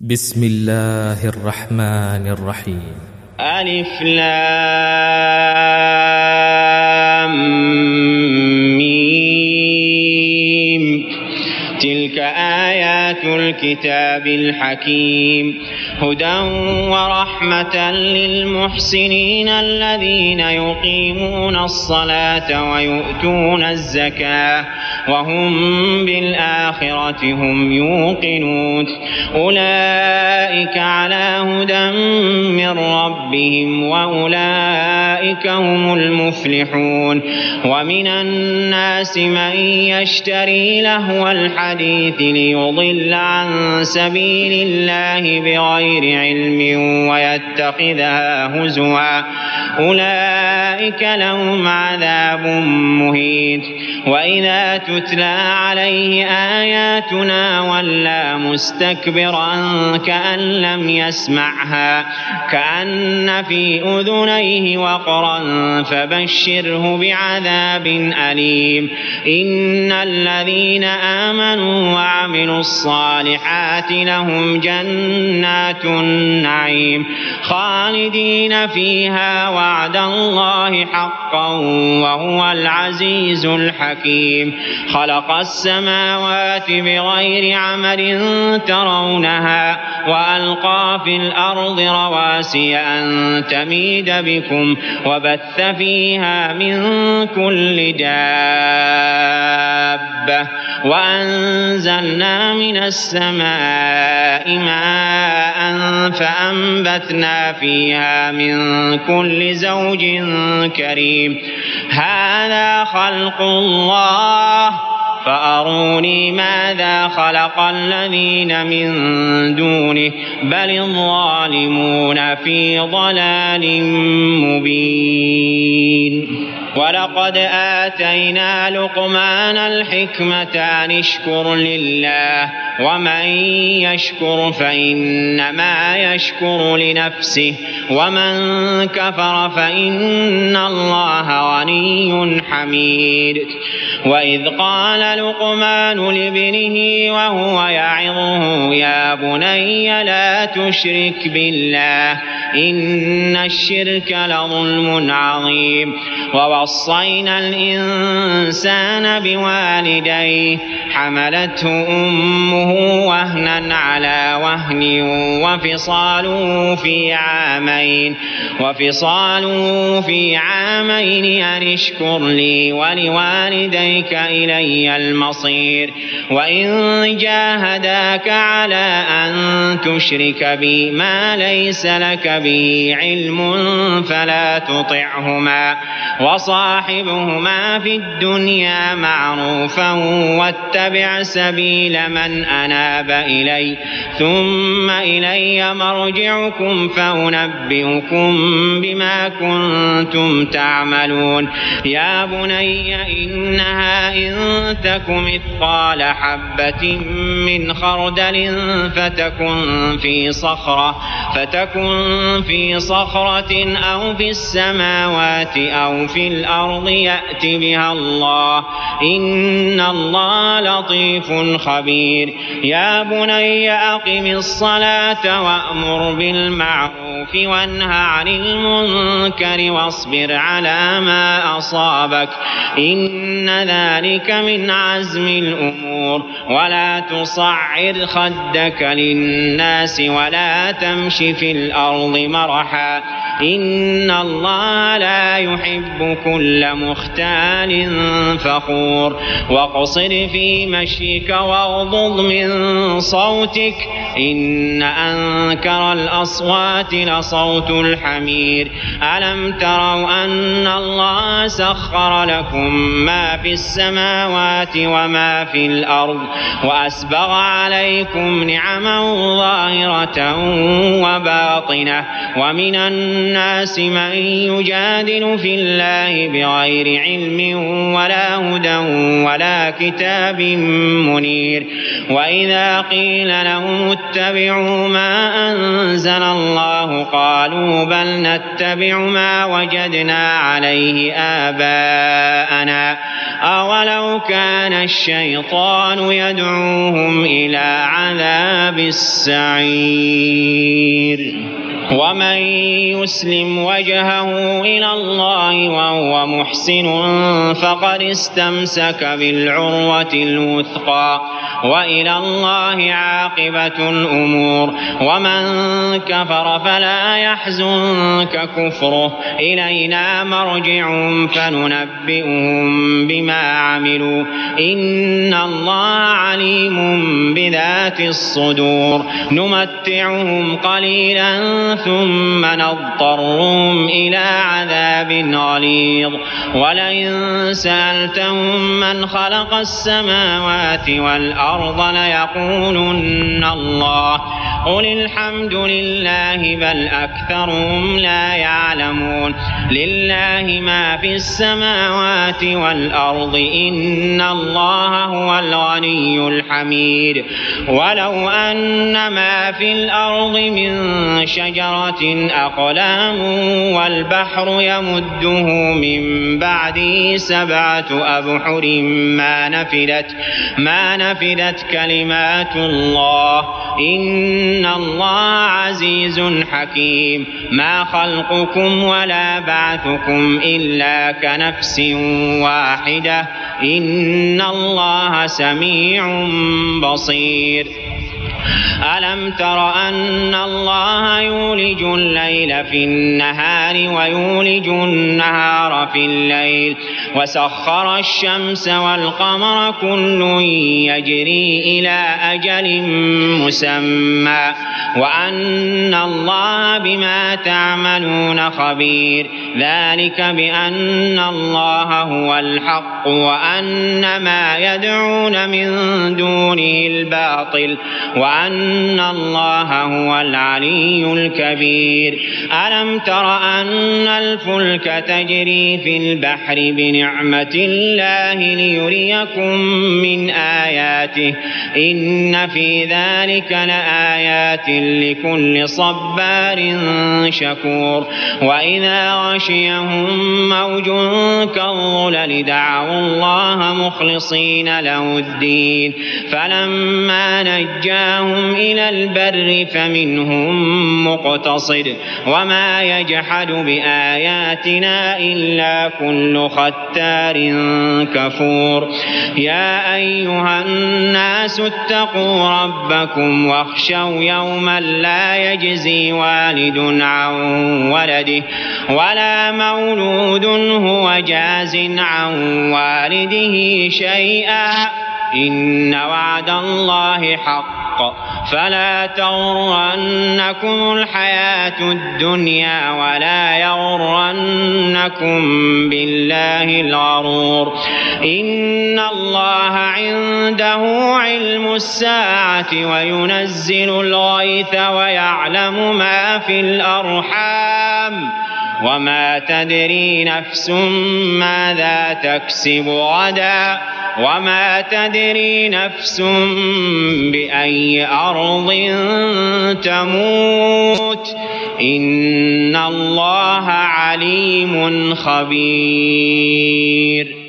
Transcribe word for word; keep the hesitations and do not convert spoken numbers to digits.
بسم الله الرحمن الرحيم. ألف لام ميم. تلك آيات الكتاب الحكيم هدى ورحمة للمحسنين الذين يقيمون الصلاة ويؤتون الزكاة وهم بالآخرة هم يوقنون أولئك على هدى من ربهم وأولئك هم المفلحون. ومن الناس من يشتري لهو الحديث ليضل عن سبيل الله بغير علم ويتخذها هزوا أولئك لهم عذاب مهين. وإذا تتلى عليه آياتنا ولى مستكبرا كأن لم يسمعها كأن في أذنيه وقرا فبشره بعذاب أليم. إن الذين آمنوا وعملوا الصالحات لهم جنات النعيم خالدين فيها وعد الله حقا وهو العزيز الحكيم. خلق السماوات بغير عمد ترونها وألقى في الأرض رواسي أن تميد بكم وبث فيها من كل دابة وأنزلنا من السماء ماء فأنبتنا فيها من كل زوج كريم. هذا خلق الله فأروني ماذا خلق الذين من دونه بل الظالمون في ضلال مبين. ولقد آتينا لقمان الحكمة أن اشكر لله ومن يشكر فإنما يشكر لنفسه ومن كفر فإن الله غني حميد. وإذ قال لقمان لابنه وهو يعظه يا بني لا تشرك بالله إن الشرك لظلم عظيم. ووصينا الإنسان بوالديه حملته أمه وهنا على وهن وفصاله في عامين وفصاله في عامين أن اشكر لي ولوالديك إلي المصير. وإن جاهداك على أن تشرك بي ما ليس لك به علم فلا تطعهما وصاحبهما في الدنيا معروفا واتبع سبيل من أناب إلي ثم إلي مرجعكم فأنبئكم بما كنتم تعملون. يا بني إنها إن تك مثقال حبة من خردل فتكن في صخرة فتكن في صخرة أو في السماوات أو في الأرض يأت بها الله إن الله لطيف خبير. يا بني أقم الصلاة وأمر بالمعروف وانه عن المنكر واصبر على ما أصابك إن ذلك من عزم الأمور. ولا تصعر خدك للناس ولا تمش في الأرض مرحا إن الله لا يحب كل مختال فخور. واقصد في مشيك واغضض من صوتك إن أنكر الأصوات لصوت الحمير. ألم تروا أن الله سخر لكم ما في السماوات وما في الأرض وأسبغ عليكم نعما ظاهرة وباطنة ومن الناس الناس من يجادل في الله بغير علم ولا هدى ولا كتاب منير وإذا قيل لهم اتبعوا ما أنزل الله قالوا بل نتبع ما وجدنا عليه آباءنا أولو كان الشيطان يدعوهم إلى عذاب السعير ومن يسلم وجهه إلى الله وهو محسن فقد استمسك بالعروة الوثقى وإلى الله عاقبة الأمور ومن كفر فلا يحزنك كفره إلينا مرجعهم فننبئهم بما عملوا إن الله عليم بذات الصدور نمتعهم قليلا ثم نضطرهم إلى عذاب غليظ ولئن سألتهم من خلق السماوات والأرض ليقولن الله قل الحمد لله بل أكثرهم لا يعلمون لله ما في السماوات والأرض إن الله هو الغني الحميد ولو أن ما في الأرض من شجرة أقلام والبحر يمده من بعده سبعة أبحر ما نفدت ما نفدت كلمات الله إن الله عزيز حكيم ما خلقكم ولا بعثكم إلا كنفس واحدة إن الله سميع بصير ألم تر أن الله يولج الليل في النهار ويولج النهار في الليل وسخر الشمس والقمر كل يجري إلى أجل مسمى وأن الله بما تعملون خبير ذلك بأن الله هو الحق وأن ما يدعون من دونه الباطل وأن الله هو العلي الكبير ألم تر أن الفلك تجري في البحر بنعمة الله ليريكم من آياته إن في ذلك لآيات لكل صبار شكور وإذا غشيهم موج كالظلل دعوا الله مخلصين له الدين فلما نجاهم إلى البر فمنهم مقتصد وما يجحد بآياتنا إلا كل ختار كفور يا أيها الناس اتقوا ربكم واخشوا يوما لا يجزي والد عن ولده ولا مولود هو جاز عن والده شيئا إن وعد الله حق فلا تغرنكم الحياة الدنيا ولا يغرنكم بالله الغرور إن الله عنده علم الساعة وينزل الغيث ويعلم ما في الأرحام وما تدري نفس ماذا تكسب غدا وما تدري نفس بأي أرض تموت إن الله عليم خبير.